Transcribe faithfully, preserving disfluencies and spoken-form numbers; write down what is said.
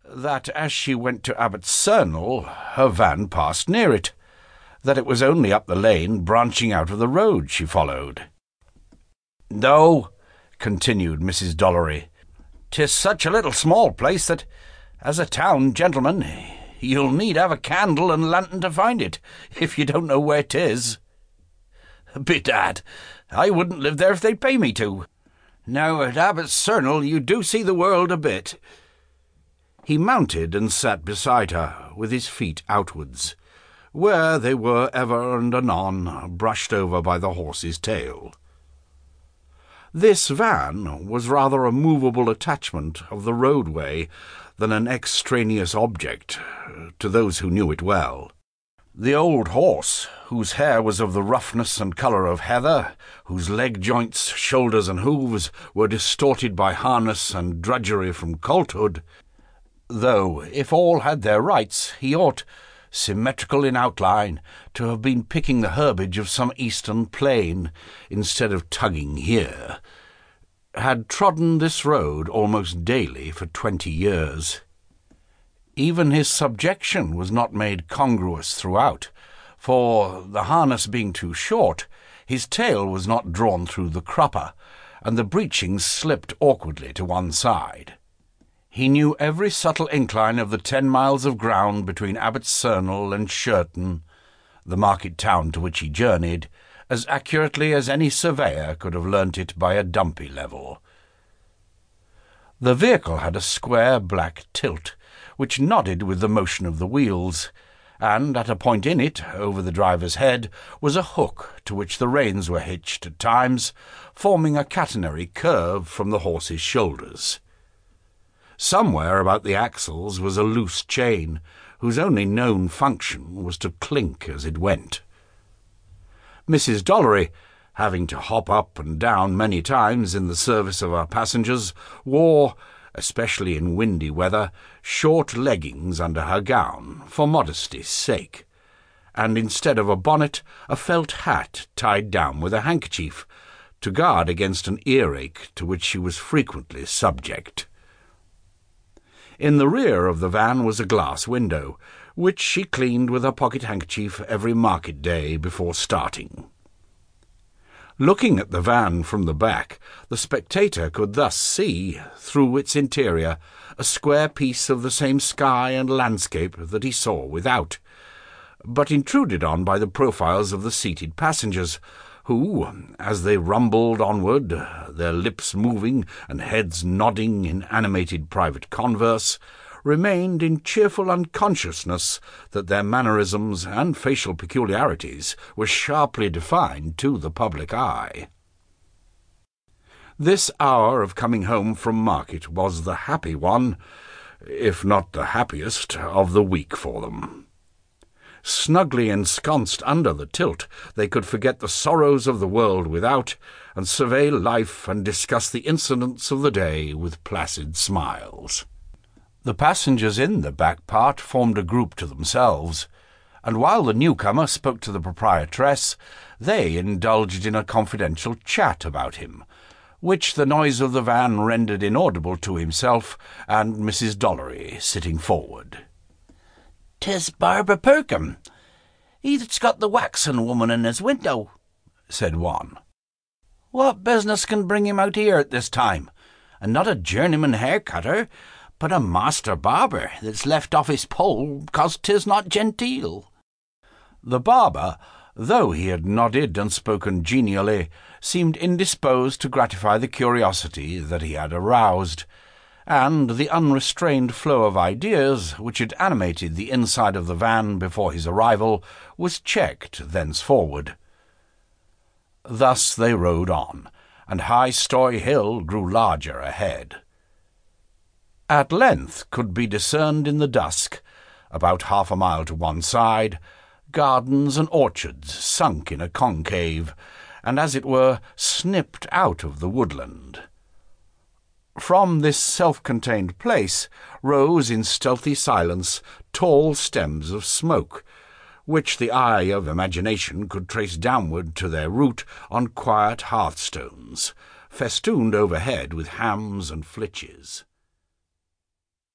that as she went to Abbotsernal, her van passed near it, that it was only up the lane branching out of the road she followed. "No," continued Missus Dollery, "'tis such a little small place that, as a town gentleman, you'll need have a candle and lantern to find it, if you don't know where 'tis. Bedad, I wouldn't live there if they'd pay me to. Now, at Abbotsernal you do see the world a bit." He mounted and sat beside her, with his feet outwards, where they were ever and anon brushed over by the horse's tail. This van was rather a movable attachment of the roadway than an extraneous object, to those who knew it well. The old horse, whose hair was of the roughness and colour of heather, whose leg joints, shoulders, and hoofs were distorted by harness and drudgery from colthood, though, if all had their rights, he ought, symmetrical in outline, to have been picking the herbage of some eastern plain, instead of tugging here, had trodden this road almost daily for twenty years. Even his subjection was not made congruous throughout, for, the harness being too short, his tail was not drawn through the crupper, and the breechings slipped awkwardly to one side. He knew every subtle incline of the ten miles of ground between Abbotsernal and Sherton, the market town to which he journeyed, as accurately as any surveyor could have learnt it by a dumpy level. The vehicle had a square black tilt, which nodded with the motion of the wheels, and at a point in it, over the driver's head, was a hook to which the reins were hitched at times, forming a catenary curve from the horse's shoulders. Somewhere about the axles was a loose chain, whose only known function was to clink as it went. Missus Dollery, having to hop up and down many times in the service of her passengers, wore, especially in windy weather, short leggings under her gown, for modesty's sake, and instead of a bonnet, a felt hat tied down with a handkerchief, to guard against an earache to which she was frequently subject. In the rear of the van was a glass window, which she cleaned with her pocket-handkerchief every market day before starting. Looking at the van from the back, the spectator could thus see, through its interior, a square piece of the same sky and landscape that he saw without, but intruded on by the profiles of the seated passengers, who, as they rumbled onward, their lips moving and heads nodding in animated private converse, remained in cheerful unconsciousness that their mannerisms and facial peculiarities were sharply defined to the public eye. This hour of coming home from market was the happy one, if not the happiest, of the week for them. Snugly ensconced under the tilt, they could forget the sorrows of the world without, and survey life and discuss the incidents of the day with placid smiles. The passengers in the back part formed a group to themselves, and while the newcomer spoke to the proprietress, they indulged in a confidential chat about him, which the noise of the van rendered inaudible to himself and Missus Dollery sitting forward. "'Tis Barbara Perkham, he that's got the waxen woman in his window," said one. "What business can bring him out here at this time? And not a journeyman hair-cutter, but a master barber that's left off his pole 'cause 'tis not genteel." The barber, though he had nodded and spoken genially, seemed indisposed to gratify the curiosity that he had aroused, and the unrestrained flow of ideas which had animated the inside of the van before his arrival was checked thenceforward. Thus they rode on, and High Stoy Hill grew larger ahead. At length could be discerned in the dusk, about half a mile to one side, gardens and orchards sunk in a concave, and as it were snipped out of the woodland. From this self-contained place rose in stealthy silence tall stems of smoke, which the eye of imagination could trace downward to their root on quiet hearthstones, festooned overhead with hams and flitches.